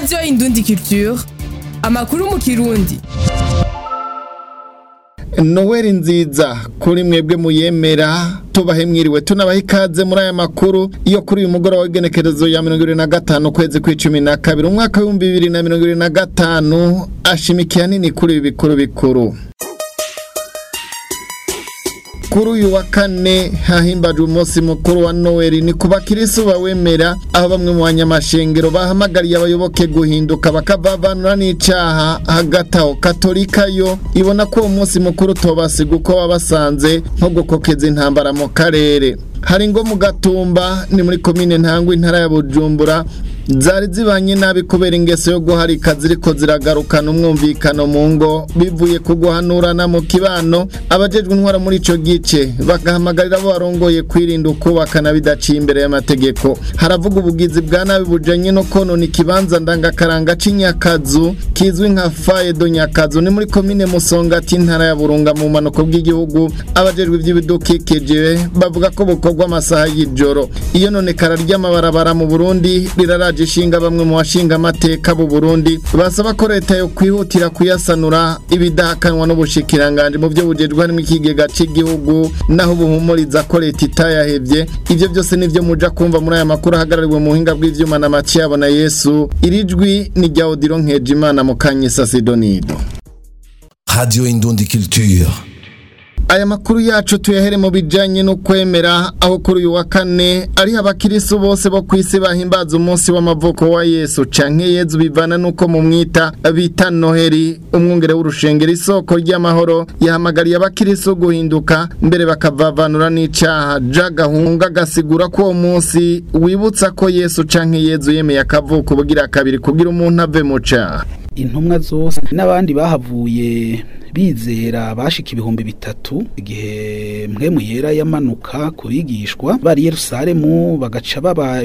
Radio Indundi Culture, amakuru mu Kirundi. Noel nziza kuri mwebwe muyemera tubahe mwiriwe tunabaha ikaze muri aya makuru iyo kuri uyu mugoroba w'igenekerezo ya 25 kwezi kwa12 umwaka wa 2025 ashimikiye nini kuri ibi bikuru kuri uyu wa kane hahimbajwe umunsi mukuru wa Noel ni kuba Kristo bawemera aho bamwe mu banyamashengero bahamagariye abayoboke guhinduka bakavavanura n'icaha hagati aho Katolika yo ibona ko umunsi mukuru tobasiga uko wabasanze nko gukokeza intambara mu karere. Hari ngo mu Gatumba ni muri komine Ntangwa intara ya Bujumbura zari zibanye nabi kubera ingeso yo guharika ziriko ziragarukana umwumvikano mu ngo bivuye kuguhanurana mu kibano. Abajejwe intwara muri ico gice bagahamagarira abo barongoye kwirinda ukubakana bidaciye imbere y'amategeko. Haravuga ubugizi bwa nabi bujanye no konona ikibanza ndangakaranga c'Inyakazu kizwi nka Faye do Nyakazu ni muri komine Musongati intara ya Burunga mu manuko bw'igihugu. Abajejwe ivy'ibidukikije bavuga ko bukorwa amasaha y'ijoro. Iyo none kararya amabarabara mu Burundi riraraje ishinga bamwe mu bashinga amateka bu Burundi basaba ko leta yo kwihutira kuyasanura ibidahakanwa n'ubushikiranganje mu byo bujejwe harimo ikigega cy'igihugu naho buhumuriza ko leta itayahevye. Ivyo byose nivyo muja kumva muri aya makuru ahagarariwe mu buhinga bw'ivyuma na Mathieu na Yesu. Irijwi ni rya Odilo Nkejimana mu Kanyisa Sidonido. Radio Indundi Culture. Aya makuru yacu tuyahere mu bijanye no kwemera aho kuri uyu wa kane ari abakiristo bose bo kwisi bahimbaza umunsi w'amavuko wa Yesu canke Yezu bivana nuko mu mwita bita Noheli. Umwungere w'urushengero isoko ry'amahoro yahamagariye abakiristo guhinduka mbere bakavavanura n'icaha. Jagahunga gasigura ko uwo munsi wibutsa ko Yesu canke Yezu yemeye akavuko bugira kabiri kugira umuntu ave mu caha. Intumwa zose n'abandi bahavuye bizera bashika 3,000 igihe mpwemu yera yamanuka kubigishwa bari Yerusalemu bagaca baba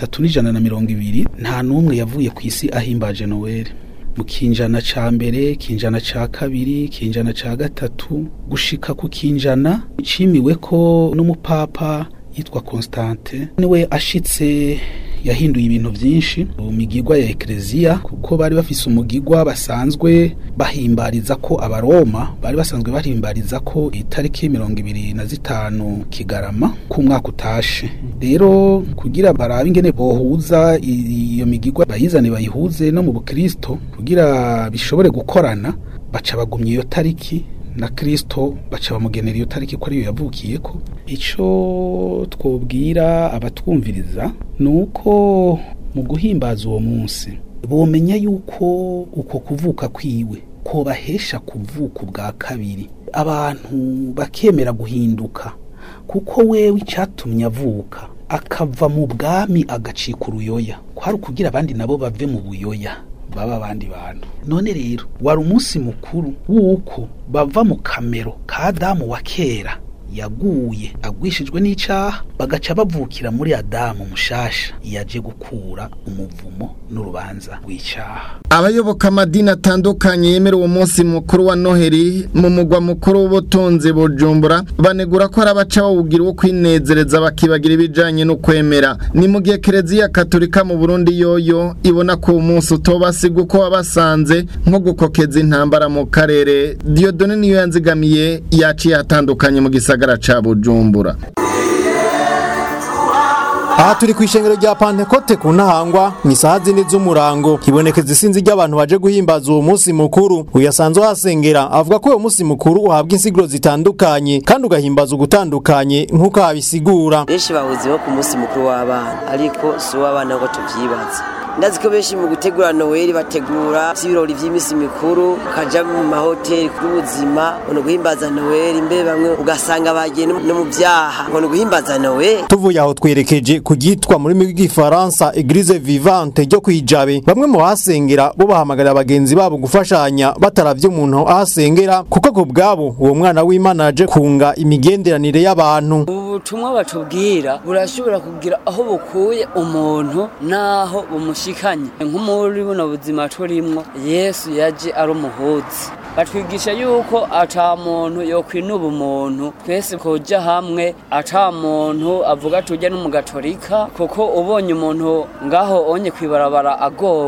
3,120 nta numwe yavuye ku isi ahimbaje Noel. Mu kinjana ca mbere, kinjana ca kabiri, kinjana ca gatatu gushika ku kinjana cimiwe ko n'umupapa yitwa Constante niwe ashitse yahinduye ibintu byinshi mu migigwa ya Ecclesia kuko bari bafise umugigwa basanzwe bahimbariza ko abaroma bari basanzwe bahimbariza ko itariki 25 Kigarama ku mwaka utashe. Rero kugira barabe ingene bohuza iyo migigwa bayizane bayihuze no mu Bukristo kugira bishobore gukorana baca bagumye iyo tariki na Kristo baca bamugenera iyo tariki ko ariyo yavukiye ko. Ico twobwira abatwumviriza nuko mu guhimbaza uwo munsi bomenya yuko uko kuvuka kwiwe ko bahesha kuvuka bwa kabiri abantu bakemera guhinduka kuko wewe icatumye avuka akava mu bwami agacika uruyoya kwari kugira abandi nabo bave mu buyoya baba abandi bantu. None rero wari umunsi mukuru wuko bava mu kamero ka Adamu wa kera yaguye agwishijwe n'icaha bagaca bavukira muri Adamu mushasha yaje gukura umuvumo n'urubanza w'icaha. Abayoboka amadini atandukanye yemera uwo munsi mukuru wa Noheli mu mugwa mukuru w'ubutunzi Bujumbura banegura ko arabaca bawugira wo kwinezereza bakibagira ibijanye no kwemera. Ni mu gihe Ecclesia Katolika mu Burundi yoyo ibona ko umunsi utobasiga uko wabasanze nko gukokeza intambara mu karere. Dieudonne niyo yanzigamiye yaciye atandukanye mu gisagara ca Bujumbura. Aha turi kwishengero rya Pentecote ku Ntahangwa misaha zine z'umurango kibonekeza isinzi ry'abantu baje guhimbaza uwo munsi mukuru. Uyasanzwe hasengera avuga ko uwo munsi mukuru uhabwa insiguro zitandukanye kandi ugahimbaza ugutandukanye nkuko abisigura. Benshi bahuze ku munsi mukuru w'abana ariko si w'abana ngo tuvyibaza. Ndazi ko benshi mu gutegura Noel bategura ibirori vy'imisi mikuru kaja mu mahoteli k'ubuzima no guhimbaza Noel imbe bamwe ugasanga bagiye no mu byaha ngo guhimbaza Noel. Tuvuye aho twerekeje kugitwa muri migi-Faransa Église Vivante ryo kwijabe bamwe mu hasengera bo bahamagarira abagenzi babo gufashanya bataravye umuntu ahasengera kuko ko bwabo uwo mwana w'Imana aje kunga imigenderanire y'abantu. Ubutumwa batubwira burashobora kugira aho bukuye umuntu naho bumushikanye nk'umuri buno buzima turimwo. Yesu yaje ari umuhuzi batwigisha yuko ata muntu yokwinuba umuntu twese koja hamwe ata muntu avuga tujya no mu Gatolika kuko ubonye umuntu ngaho onye kwibarabara agowe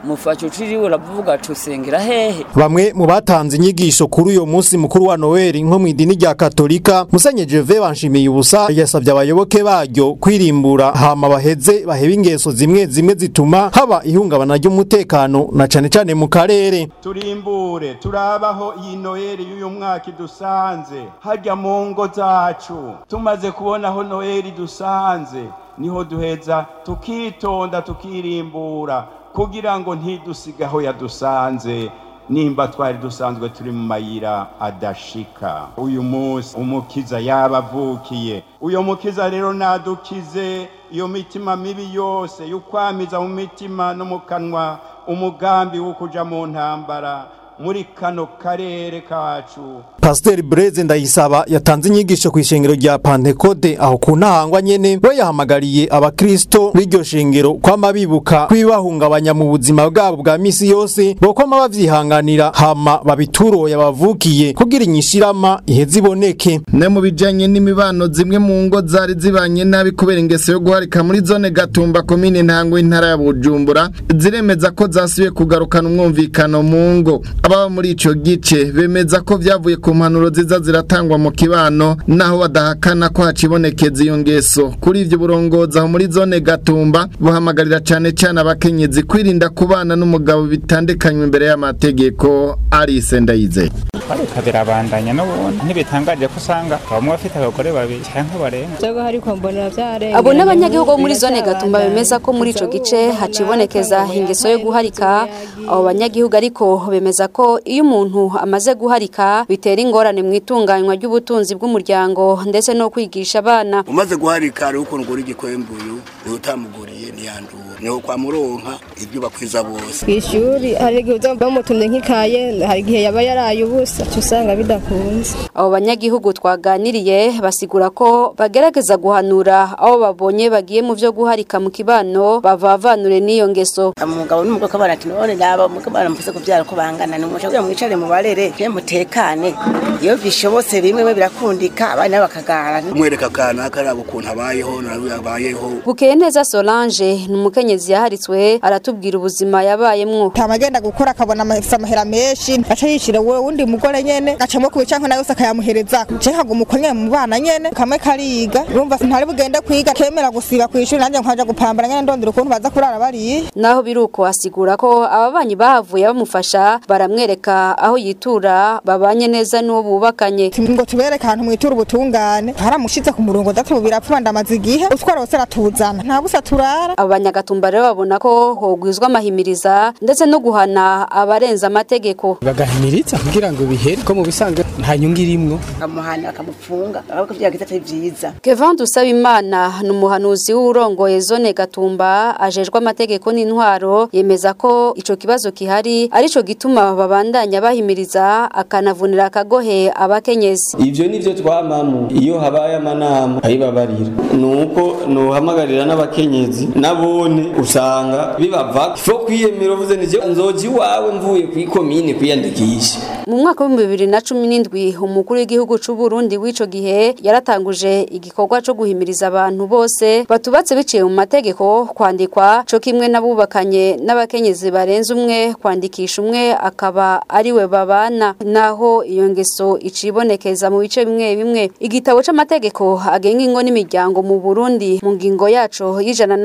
mufasha uciriwe uravuga tusengera hehe. Bamwe mu batanze inyigisho kuri uyo munsi mukuru wa Noel nko mu idini rya Katolika, Musenye Jeve Banshimiye ubusa yasabye abayoboke baryo kwirimbura hama baheze baheba ingeso zimwe zimwe zituma haba ihungabana ry'umutekano na cane cane mu karere. Turimbure turabaho iyi Noel y'uyu mwaka dusanze harya mu ngo zacu, tumaze kubonaho Noel dusanze niho duheza tukitonda tukirimbura kugira ngo ntidusigaho yadusanze nimba twari dusanzwe turi mu mayira adashika. Uyu munsi umukiza yabavukiye, uyo mukiza rero nadukize iyo mitima mibi yose yukwamiza mu mitima no mu kanwa umugambi wo kuja mu ntambara muri kano karere kacu. Pasteur Blaise Ndayisaba yatanze inyigisho ku ishengero rya Pentecote aho ku Ntahangwa nyene, we yahamagariye abakristo b'iryo shengero kwama bibuka kwibahungabanya mu buzima bwabo bwa misi yose, bokoma bavyihanganira hama babituroye abavukiye kugira inyishirama iheze iboneke. Ne mu bijanye n'imibano zimwe mu ngo zari zibanye nabi kubera ingeso yo guharika muri zone Gatumba komine Ntahangwa intara ya Bujumbura, ziremeza ko zasubiye kugarukana umwumvikano mu ngo. Ababa muri ico gice bemeza ko vyavuye ku mpanuro ziza ziratangwa mu kibano, naho badahakana ko hacibonekeza iyo ngeso. Kuri ivyo burongozi aho muri zone Gatumba buhamagarira cane cane abakenyezi kwirinda kubana n'umugabo bitandekanywe imbere y'amategeko. Alice Ndayize ariko birabandanya n'ubundi ntibitangaje ko usanga bamwe bafite abagore babiri cyangwa barenga. Abo n'abanyagihugu muri zone Gatumba bemeza ko muri ico gice hacibonekeza ingeso yo guharika. Abo banyagihugu ariko bemeza ko iyo umuntu amaze guharika bitera ingorane mu itunganywa ry'ubutunzi bw'umuryango ndetse no kwigisha abana. Umaze guharika ari uko ngura igikwembuyu utamuguriye ntiyandura niho kwa muronka ibyo bakwiza bose. Kwishuri hari igihe bamutumye nk'ikaye, hari igihe yaba yaraye ubusa usanga bidakunze. Abo banyagihugu twaganiriye basigura ko bagerageza guhanura abo babonye bagiye mu byo guharika mu kibano bavavanure n'iyo ngeso. Umugabo n'umugore ko barati none naba umugabo baramufise kubyara ko bangana n'umusha mwicare mu barere mutekane, iyo bishobotse bimwe birakundika abana bakagara umwereka kana karabo kuntu abayeho nabayeho. Bukeye neza Solange n'umukenyezi yaharitswe aratubwira ubuzima yabayemwo. Tamagenda gukora akabona amahera menshi aca yishira wowe undi mugore nyene acamo kubicanka nayo sakayamuhereza je hagumukonye mu bana nyene kamwe kariga urumva ntari bugende kwiga kemera gusiba kwishuri nanje nkaja gupambana nyene ndondera ukuntu baza kurara bari. Naho biruko asigura ko ababanyi bahavuye bamufasha baramwereka aho yitura babanye neza n'uwo bubakanye. Ngo tubereka ahantu mwitura ubutungane haramushize ku murongo datu birapfa ndamaze igihe utwarose ratuzana nta busa turara. Abanyagatumba rero babona ko hogwizwa amahimiriza ndetse no guhana abarenza amategeko. Bagahimiriza kugira ngo bihere ko mu bisanzwe nta nyungu irimwo. Amuhana akamufunga ahubwo byagize atari byiza. Kevin Dusabimana n'umuhanuzi w'urongoye zone Gatumba ajejwe amategeko n'intwaro yemeza ko ico kibazo kihari arico gituma babandanya bahimiriza akanavunira akagohe abakenyezi. Ivyo nivyo twamamu iyo habaye amanama ayibabarira nuko nohamagarira n'abakenyezi nabone usanga bibava fo kwiyemera uvuze nije nzoji wawe mvuye kwikomine kwiyandikisha. Mu mwaka wa 2017 umukuru w'igihugu c'u Burundi w'ico gihe yaratanguje igikorwa co guhimiriza abantu bose batubatse biciye mu mategeko kwandikwa co kimwe nabubakanye n'abakenyezi barenze umwe kwandikisha umwe akaba ari we babana, naho iyo ngeso icibonekeza mu bice bimwe bimwe. Igitabo c'amategeko agenga ingo n'imiryango mu Burundi mu ngingo yaco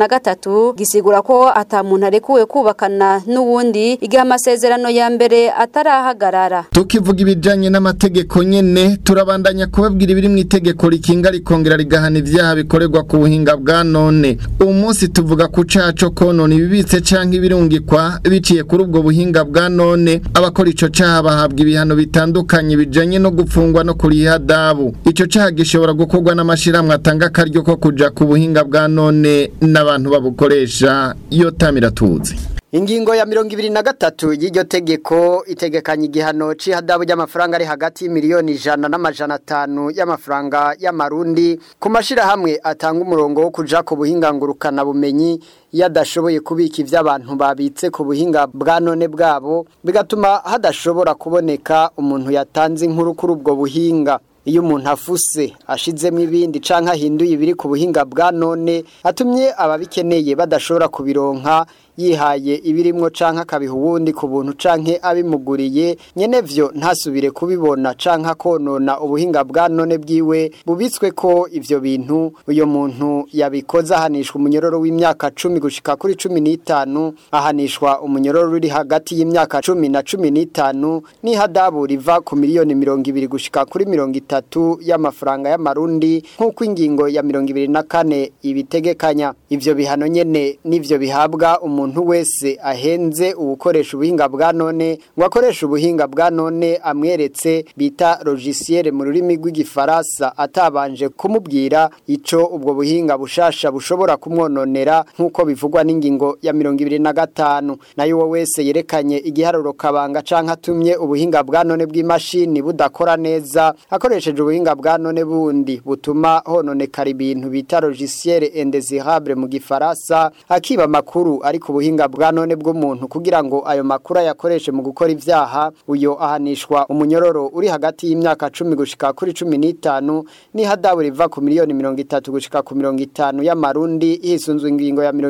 y'103 gisigura ko ata muntu arekuwe kubakana n'uwundi igihe amasezerano ya mbere atarahagarara. Tukivuga ibijanye n'amategeko nyene turabandanya kubabwira ibiri mu itegeko rikinga rikongera rigahana ivyaha bikorerwa ku buhinga bwa none. Uyu munsi tuvuga ku caco konona ibibitse canke ibirungikwa biciye kuri ubwo buhinga bwa none. Abakora ico caha bahabwa ibihano bitandukanye bijanye no gupfungwa no kuriha dabu. Ico caha gishobora gukorwa n'amashiramwe atanga akaryo ko kuja ku buhinga bwa none n'abantu babukoresha. Iyo tamira tuzi. Ingingo ya 23 y'iryo tegeko itegekanya igihano c'ihadabu y'amafaranga ari hagati y'imiliyoni 100 n'amajana 5 y'amafaranga y'amarundi ku mashira hamwe atanga umurongo wo kuja ku buhinga ngurukana bumenyi yadashoboye kubika ivy'abantu babitse ku buhinga bwa none bwabo bigatuma hadashobora kuboneka umuntu yatanze inkuru kuri ubwo buhinga. Iyo umuntu afuse ashizemo ibindi canka hinduye ibiri ku buhinga bwa none atumye ababikeneye badashobora kubironka yihaye ibirimwo canke akabiha uwundi ku buntu canke abimuguriye nyenevyo ntasubire kubibona canke konona ubuhinga bwa none bwiwe bubitswe ko ivyo bintu uyo muntu yabikoze ahanishwa umunyororo w'imyaka 10 gushika kuri 15 ahanishwa umunyororo uri hagati y'imyaka 10 na 15 ni hadabu riva ku miliyoni 200 gushika kuri 30 y'amafaranga y'amarundi nk'uko ingingo ya 24 ibitegekanya. Ivyo bihano nyene nivyo bihabwa umuntu wese ahenze ubukoresha ubuhinga bwa none ngo akoresha ubuhinga bwa none amweretse bita logiciel mu rurimi rw'igifaransa atabanje kumubwira ico ubwo buhinga bushasha bushobora kumwononera nk'uko bivugwa n'ingingo ya 25. Nayo wo wese yerekanye igiharuro kabanga canke atumye ubuhinga bwa none bw'imashini budakora neza akoresheje ubuhinga bwa none bundi butuma hononekara ibintu bita logiciel indésirable mu gifaransa akiba makuru ariko ubuhinga bwa none bw'umuntu kugira ngo ayo makuru yakoreshe mu gukora ivyaha uyo ahanishwa umunyororo uri hagati y'imyaka 10 gushika kuri 15 ni hadabu riva ku miliyoni 30 gushika ku 50 y'amarundi hisunzwe ingingo ya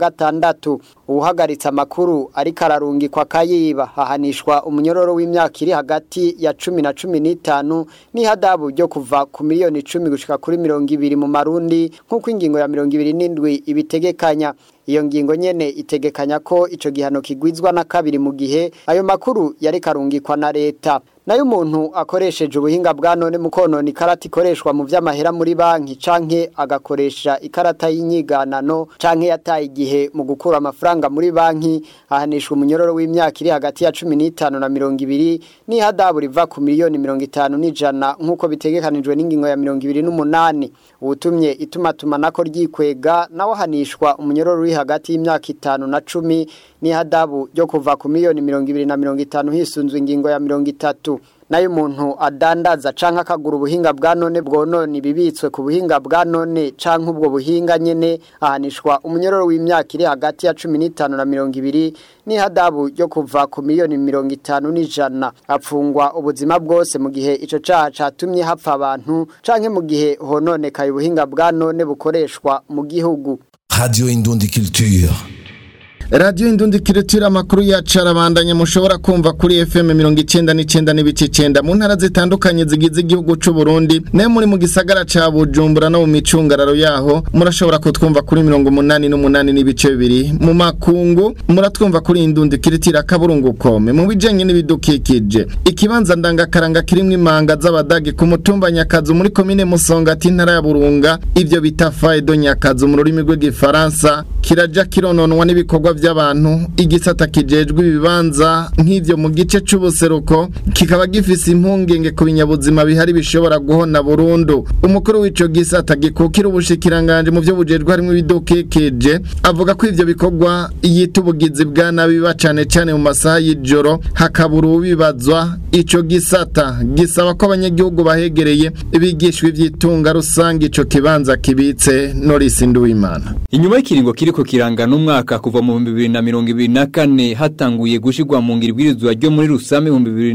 26. Ubuhagaritsa makuru ariko ararungikwa kayiba hahanishwa umunyororo w'imyaka iri hagati ya 10 na 15 ni hadabu ryo kuva ku miliyoni 10 gushika kuri 20 mu marundi nk'uko ingingo ya 27 ibitegekanya. Iyo ngingo nyene itegekanya ko ico gihano kigwizwa na kabiri mu gihe ayo makuru yari karungikwa na leta. Nayo umuntu akoresheje ubuhinga bwa none mu konona ikarata ikoreshwa mu vy'amahera muri banki canke agakoresha ikarata y'inyiganano canke yataye igihe mu gukura amafaranga muri banki ahanishwa umunyororo w'imyaka iri hagati ya 15 na 20 ni hadabu riva ku miliyoni 50 n'ijana nk'uko bitegekanijwe n'ingingo ya 28. Ubutumye itumatumanako ryikwega nawe ahanishwa umunyororo uri hagati y'imyaka 5 na 10 ni hadabu ryo kuva ku miliyoni 20 na 50 hisunzwe ingingo ya 30. Nayo umuntu adandaza canke akagura ubuhinga bwa none bwonone bibitswe ku buhinga bwa none canke ubwo buhinga nyene ahanishwa umunyororo w'imyaka iri hagati ya 15 na 20 ni hadabu ryo kuva ku miliyoni 50 n'ijana apfungwa ubuzima bwose mu gihe ico caha catumye hapfa abantu canke mu gihe hononekaye ubuhinga bwa none bukoreshwa mu gihugu. Radio Indundi Culture. Radio Indundi Culture amakuru yacu arabandanya mushobora kumva kuri FM 99.9 mu ntara zitandukanye zigize igihugu c'u Burundi ne muri mu gisagara ca Bujumbura no mu micungararo yaho murashobora kutwumva kuri 88.2 mu makungu muratwumva kuri Indundi Culture kaburungu.com mu bijanye n'ibidukikije ikibanza ndangakaranga kirimwe imanga z'abadagi ku mutumba Nyakazu muri commune Musongati ntara ya Burunga ivyo bita Faido Nyakazu mu rurimi rw'igifaransa kiraja kirononwa n'ibikorwa by'abantu igisata kijejwe ibibanza nk'ivyo mu gice c'ubuseruko kikaba gifise impungenge ku binyabuzima bihari bishobora guhona burundu. Umukuru w'ico gisata gikukira ubushikiranganje mu byo bujejwe harimo ibidukikije avuga ko ivyo bikorwa yitubugizi bwa nabi bacane cyane mu masaha y'ijoro hakabura ubibazwa. Ico gisata gisaba ko abanyagihugu bahegereye bigishwe ivyitunga rusange ico kibanza kibitse. Norisi Nduwimana. Inyuma y'ikiringo kiriko kirangana umwaka kuva mu 2024 hatanguye gushigwa mu ngiribwirizwa ryo muri Rusame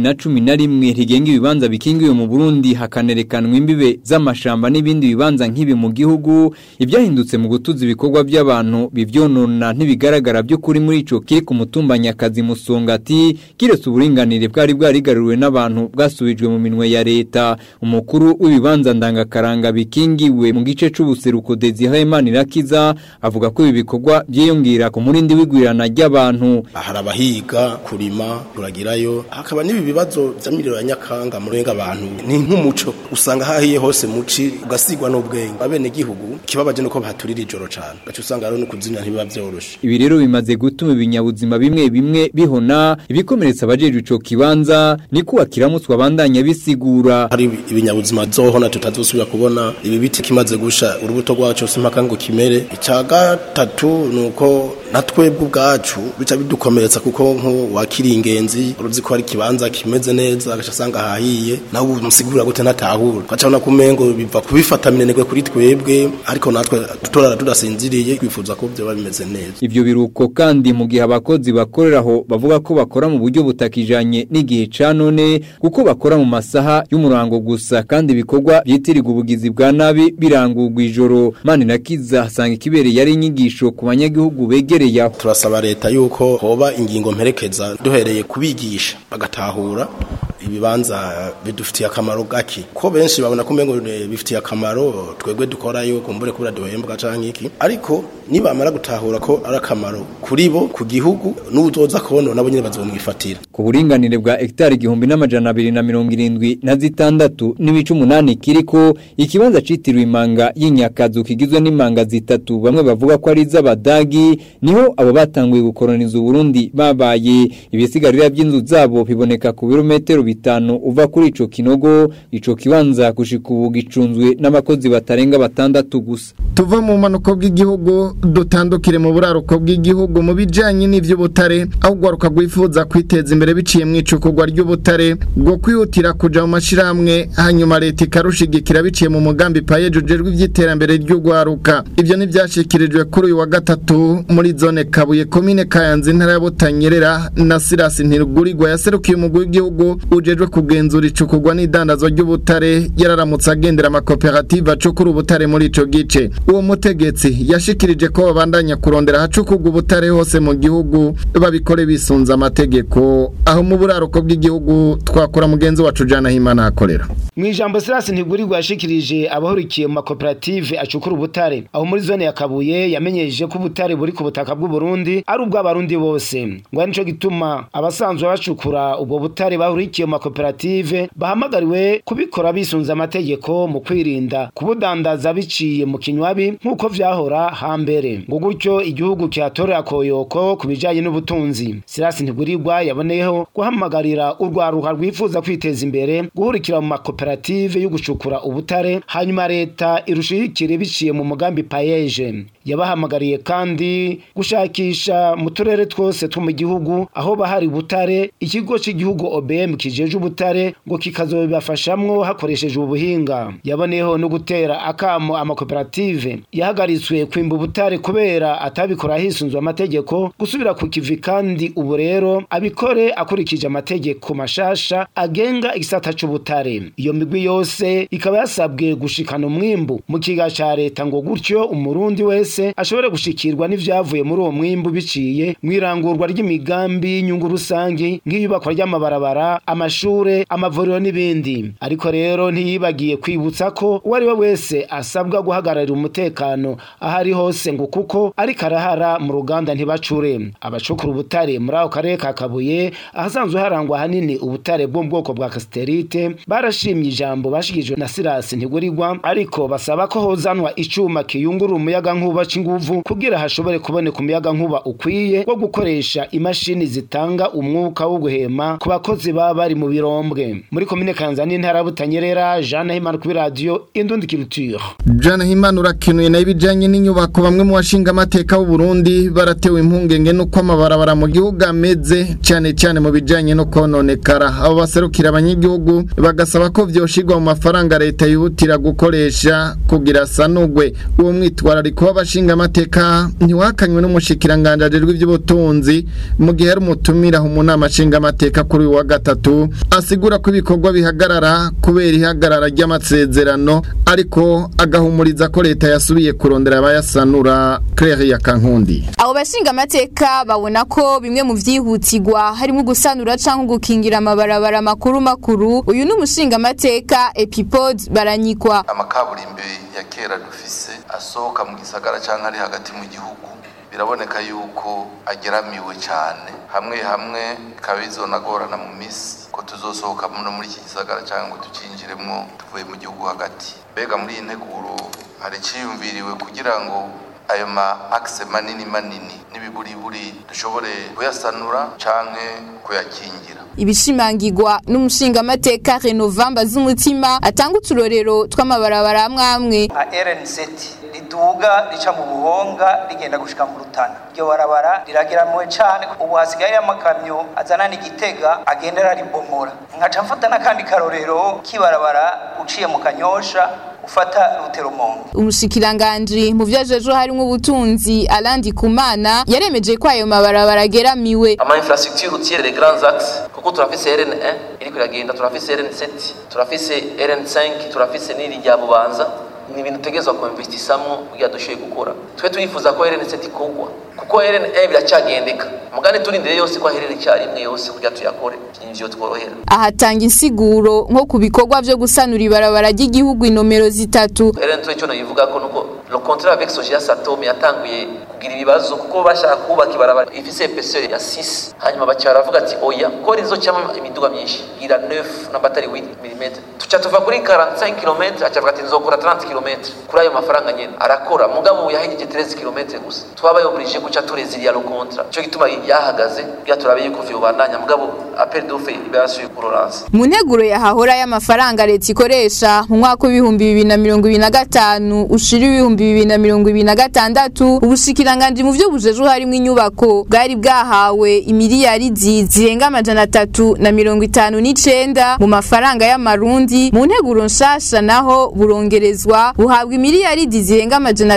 2011 rigenga ibibanza bikingiwe mu Burundi hakanerekanwa imbibe z'amashamba n'ibindi bibanza nk'ibi mu gihugu ibyahindutse mu gutuza ibikorwa by'abantu bivyonona ntibigaragara byo kuri muri ico kiri ku mutumba Nyakazi Musongati kiretse uburinganire bwari bwarigaruriwe n'abantu bwasubijwe mu minwe ya leta. Umukuru w'ibibanza ndangakaranga bikingiwe mu gice c'ubuseruko Desire Manirakiza avuga ko ibi bikorwa byiyongira ku murindi wigwirana ry'abantu. Harabahiga kurima turagirayo hakaba nibi bibazo by'amiriro ya Nyakanga murenga abantu ni nk'umuco usanga hahiye hose muci ugasigwa n'ubwenge abene gihugu kibabaje nuko baturira ijoro cyane gace usanga rero no kuzimya ntibiba byoroshe. Ibi rero bimaze gutuma ibinyabuzima bimwe bimwe bihona ibikomeretsa abajeje ico kibanza ni kuba kiramutswa bandanya bisigura hari ibinyabuzima zohona tutazosubira kubona ibi biti kimaze gusha urubuto rwacu simpaka ngo kimere. Icaga tatu nuko natwebwe ubwacu bica bidukomeretsa kuko nko wakiri ingenzi uruzi ko ari kibanza kimeze neza agashasanga hahiye naho umusigura gute natahura kwacana kumengo biva kubifata minenegwe kuri twebwe ariko natwe tutorara tudasinziriye kwifuza ko byo bimeze neza. Ivyo biruko kandi mu gihe abakozi bakoreraho bavuga ko bakora mu buryo butakijanye n'igihe canone kuko bakora mu masaha y'umurango gusa kandi bikorwa byitiriga ubugizi bwa nabi birangurwa ijoro. Manirakiza asanga ikibereye yari inyigisho ku banyagihugu begere yahereye aho. Turasaba leta yuko hoba ingingo mperekeza duhereye kubigisha bagatahura ibibanza bidufitiye akamaro gaki ko benshi babona ko mengo bifitiye akamaro twebwe dukora yo kumbure kubura duhembwa canke iki ariko nibamara gutahura ko ari akamaro kuri bo ku gihugu n'uzoza kono nabo nyine bazomwifatira ku buringanire bwa hectare 1276 n'ibice 8 kiriko ikibanza citiriwe imanga y'inyakazu kigizwe n'imanga zitatu bamwe bavuga ko ari z'abadagi niho abo batanguye gukoroniza Burundi babaye ibisigarira by'inzu zabo biboneka ku birometero 5 uva kuri ico kinogo ico kibanza gushika ubu gicunzwe n'abakozi batarenga 6 gusa. Tuva mu manuko bw'igihugu dutandukire mu buraruko bw'igihugu mu bijanye n'ivy'ubutare aho gwaruka gwifuza kwiteza imbere biciye mu icukugwa ry'ubutare bwo kwihutira kuja mu mashiramwe hanyuma leta ikarushigikira biciye mu mugambi payejejwe ivy'iterambere ry'ugwaruka. Ivyo ni byashikirijwe kuri uyu wa gatatu muri zone Kabuye komine Kayanza intara ya Butanyerera na Silas Ntirugurigwa yaserukiye umugwi w'igihugu ujejwe kugenzura icukugwa n'idandazo ry'ubutare yararamutse agendera amakoperative acukura ubutare muri ico gice. Uwo mutegetsi yashikirije ko babandanya kurondera hacukugwa ubutare hose mu gihugu babikore bisunza amategeko aho mu buraruko bw'igihugu twakora mugenzi wacu Jana Himana akorera. Mwijambo Silas Ntirugurigwa yashikirije abahurikiye mu makoperative acukura ubutare aho muri zone ya Kabuye yamenyeje ko ubutare buri ku butaka bw'u Burundi ari ubw'abarundi bose ngo nico gituma abasanzwe bacukura ubwo butare bahurikiye mu makoperative bahamagariwe kubikora bisunza amategeko mu kwirinda kubudandaza biciye mu kinywabi nkuko vyahora hambere ngo gutyo igihugu cyatorera koyoko kubijanye n'ubutunzi. Silas Ntirugurigwa yaboneyeho guhamagarira urwaruka rwifuza kwiteza imbere guhurikira mu makoperative yo gucukura ubutare hanyuma leta irushikire biciye mu mugambi payeje. Yabahamagariye kandi gushakisha mu turere twose two mu gihugu aho bahari butare ikigo cy'igihugu OBM kijeje ubutare ngo kikazobibafashamwo hakoresheje ubuhinga. Yaboneyeho no gutera akamo amakoperative yahagaritswe kwimba ubutare kubera atabikora hisunzwe amategeko gusubira ku kivi kandi ubu rero abikore akurikije amategeko mashasha agenga igisata c'ubutare. Iyo migwi yose ikaba yasabwe gushikana umwimbu mu kiga ca leta ngo gutyo umurundi wese ashobore gushikirwa n'ivyavuye muri uwo mwimbu biciye mwirangurwa ry'imigambi y'inyungu rusangi nk'iyubakwa ry'amabarabara amashure amavuriro n'ibindi. Ariko rero ntiyibagiye kwibutsa ko uwari we wese asabwa guhagararira umutekano ahari hose ngo kuko ari karahara mu ruganda ntibacure. Abacukura ubutare muri aho karere ka Kabuye ahasanzwe harangwa hanini ubutare bwo mu bwoko bwa casterite barashimye ijambo bashikijwe na Silas Ntirugurigwa ariko basaba ko hozanwa icuma kiyungurura umuyaga nkuba c'inguvu kugira hashobore kuboneka umuyaga nkuba ukwiye wo gukoresha imashini zitanga umwuka wo guhema ku bakozi baba bari mu birombwe. Muri komine Kayanza n'intara ya Butanyerera, Jana Himana kuri radio Indundi Culture. Jana Himana urakenuye na ibijanye n'inyubako bamwe mu bashinga amateka b'u Burundi baratewe impungenge nuko amabarabara mu gihugu ameze cyane mu bijanye no kononekara. Abo baserukira abanyagihugu bagasaba ko vyoshirwa mu mafaranga leta yihutira gukoresha kugira sanugwe. Uwo mwitwarariko w'abashinga amateka ntiwakanywe n'umushikiranganje ajejwe ivy'ubutunzi mu gihe ari umutumira mu nama nshinga amateka kuri wa gatatu asigura ko ibikorwa bihagarara kubera ihagarara ry'amasezerano ariko agahumuriza ko leta yasubiye kurondera abayasanura. Claire ya Kankundi. Abo bashinga amateka babona ko bimwe mu vyihutirwa harimo gusanura canke gukingira amabarabara makuru. Uyu n'umushinga amateka Epipod Baranyikwa. Amakaburimbi ya kera dufise asohoka mu gisagara canke ari hagati mu gihugu biraboneka yuko ageramiwe cyane hamwe kabizonagorana mu misi ko tuzosohoka muri iki gisagara cyangwa ngo tucinjiremo tuvuye mu gihugu hagati. Bega muri iyi nteguro hari ciyumviriwe kugira ngo ayo ma axe manini nibiburiburi dushobore kuyasanura canke kuyakingira. Ibishimangirwa n'umushinga amateka Renovamba z'umutima atanga uturorero tw'amabarabara amwe. RN7 riduga rica mu buhonga rigenda gushika mu Rutana. Iryo barabara rirageramwe cyane ubu hasigaye amakamyo azana n'igitega agendera ribomora. Nkaca mfata nakandi karorero kibarabara uciye mu Kanyosha ufata Ruteromonge. Umushikiranganje mu vyajeje harimo ubutunzi Alandi Kumana yaremeje ko ayo mabarabara ageramiwe. Ama infrastructure routière les grands axes kuko turafise RN1 iri kuragenda turafise RN7 turafise RN5 turafise n'iri rya Bubanza ni ibintu tegezwa ko investisamo kugira dushoye gukora twe turifuza ko RN7 ikogwa kuko RN1 biracyagendeka mugane turindire yose ko aherere cyarimwe yose kugira tuyakore ivyo tworohera ahatanga insiguro nko ku bikorwa byo gusanura ibarabara ry'igihugu inomero 3 RN3 cyo no yivuga ko nuko le contrat avec Sogia Satome yatanguye kugira ibibazo kuko bashaka kubaka ibarabara ifise épaisseur ya 6 hanyuma bacaravuga ati oya ko rizo cyama imiduga myinshi ira 9 na batari 8 mm tuca tuva kuri 45 km acavuga ati nzokora 30 km kuri ayo mafaranga nyene arakora mugabo yahejeje 13 km gusa twabaye obligé guca tureziria le contrat cyo gituma yahagaze bya turabe yuko vyo bandanya mugabo appel d'offre ibasuye kurorance mu nteguro yahahora y'amafaranga leta ikoresha mu mwaka w'ibihumbi 2025 ushira ibihumbi 2026 ubushikiranganje mu byo bujeje harimo inyubako bwari bwahawe imiliyaridi zirenga 359 mu mafaranga y'amarundi mu nteguro nshasha naho burongerezwa buhabwa imiliyaridi zirenga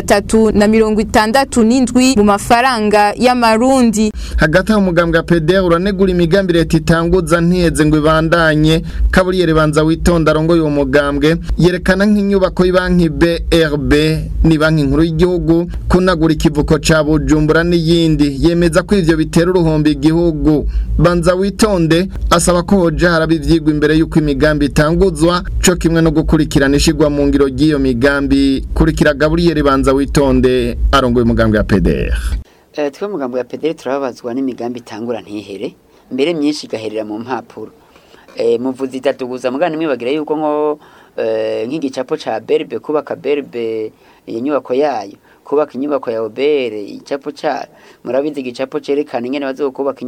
367 mu mafaranga y'amarundi hagati aho umugambwe PDR uranegura imigambi leta itanguza ntiyeze ngo ibandanye Kaburiyeri Banza Witonda arongoye uwo mugambwe yerekana nk'inyubako y'banki BRB ni banki nkuru y'igihugu kunagura ikivuko ca Bujumbura n'iyindi yemeza ko ivyo bitera uruhombi igihugu Banza Witonde asaba ko hoja harabivyigwa imbere yuko imigambi itanguzwa co kimwe no gukurikirana ishigwa mu ngiro ry'iyo migambi kurikira Gaburiyeri Banza Witonde arongoye umugambwe wa PDR. Twe mugambwe wa PDR turabazwa n'imigambi itangura ntihere mbere myinshi gaherera mu mpapuro muvuzi itatuguza mugani mwibagira yuko nko nk'igicapo ca Berbe kubaka Berbe inyubako yayo kubaka inyubako ya Obere icapo ca murabizi igicapo cerekana ingene bazokubaka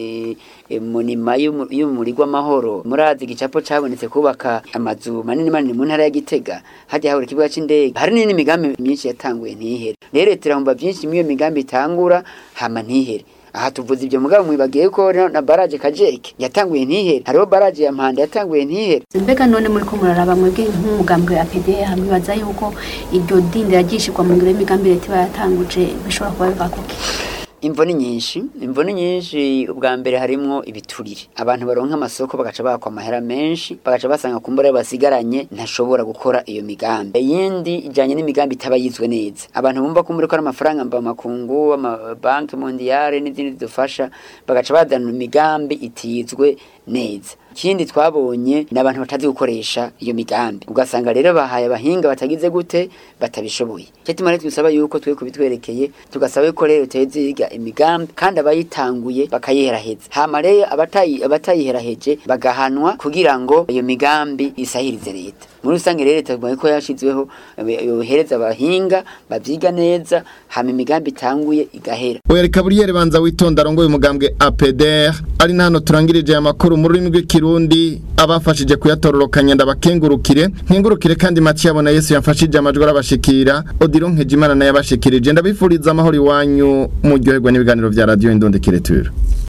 munima y'umurigwa mahoro murazi igicapo cabonetse kubaka amazu manini manini mu ntara ya Gitega hadi hahora kibuga c'indege hari nini migambi myinshi yatanguye ntihere rero tirahumba byinshi miyo migambi itangura hama ntihere aha tuvuze ibyo mugabo mwibagiye ko na barage Kajeke yatanguye ntihere hariho barage ya Mpanda yatanguye ntihere mbega none muri ko muraraba mwebwe nk'umugambwe wa PDR hamwibaza yuko iryo dinde yagishikwa mu ngiro y'imigambi leta bayatanguje bishobora kuba biva kuki imvoni nyinshi ubwa mbere harimo ibiturire abantu baronka amasoko bagaca bakwa amahera menshi bagaca basanga kumbura basigaranye ntashobora gukora iyo migambi yindi ijanye n'imigambi itabayizwe neza abantu bumva kumbura ko ari amafaranga mba makungu amabanki mondiale n'izindi dufasha bagaca badana imigambi itizwe neza ikindi twabonye n'abantu batazi gukoresha iyo migambi ugasanga rero bahaye abahinga batagize gute batabishoboye cyatuma rero twisaba yuko twe kubitwerekeye tugasaba ko rero teziga imigambi kandi abayitanguye bakayiheraheza hama rero abatayiheraheje bagahanwa kugira ngo iyo migambi isahirize leta muri usange rero leta ko yashizweho yohereza abahinga bavyiga neza hama imigambi itanguye igahera Oya Kaburiyeri Banza Witonda arongoye umugambwe APDR ari nano turangirije amakuru muri rurimi rw'ikirundi abafashije kuyatororokanya ndabakengurukire nkengurukire kandi Mathieu abona Yesu yamfashije amajwi arabashikira Odilon Nkejimana naye abashikirije ndabifuriza amahoro iwanyu mu ryoherwa n'ibiganiro vya Radio Indonde Kiretura.